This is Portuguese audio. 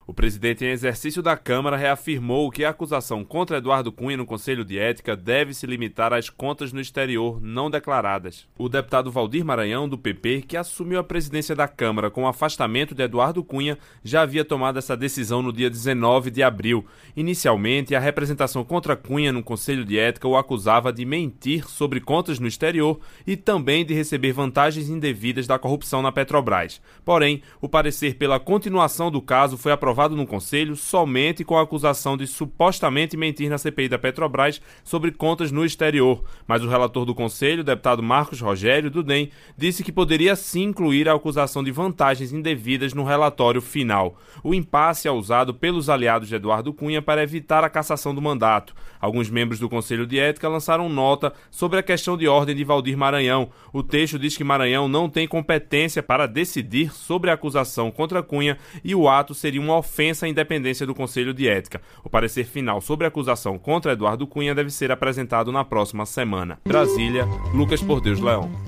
O presidente em exercício da Câmara reafirmou que a acusação contra Eduardo Cunha no Conselho de Ética deve se limitar às contas no exterior não declaradas. O deputado Valdir Maranhão, do PP, que assumiu a presidência da Câmara com o afastamento de Eduardo Cunha, já havia tomado essa decisão no dia 19 de abril. Inicialmente, a representação contra Cunha no Conselho de Ética o acusava de mentir sobre contas no exterior e também de receber vantagens indevidas da corrupção na Petrobras. Porém, o parecer pela continuação do caso foi aprovado no Conselho somente com a acusação de supostamente mentir na CPI da Petrobras sobre contas no exterior. Mas o relator do Conselho, o deputado Marcos Rogério, do DEM, disse que poderia sim incluir a acusação de vantagens indevidas no relatório final. O impasse é usado pelos aliados de Eduardo Cunha para evitar a cassação do mandato. Alguns membros do Conselho de Ética lançaram nota sobre a questão de ordem de Valdir Maranhão. O texto diz que Maranhão não tem competência para decidir sobre a acusação contra Cunha e o ato seria uma ofensa à independência do Conselho de Ética. O parecer final sobre a acusação contra Eduardo Cunha deve ser apresentado na próxima semana. Brasília, Lucas Por Deus Leão.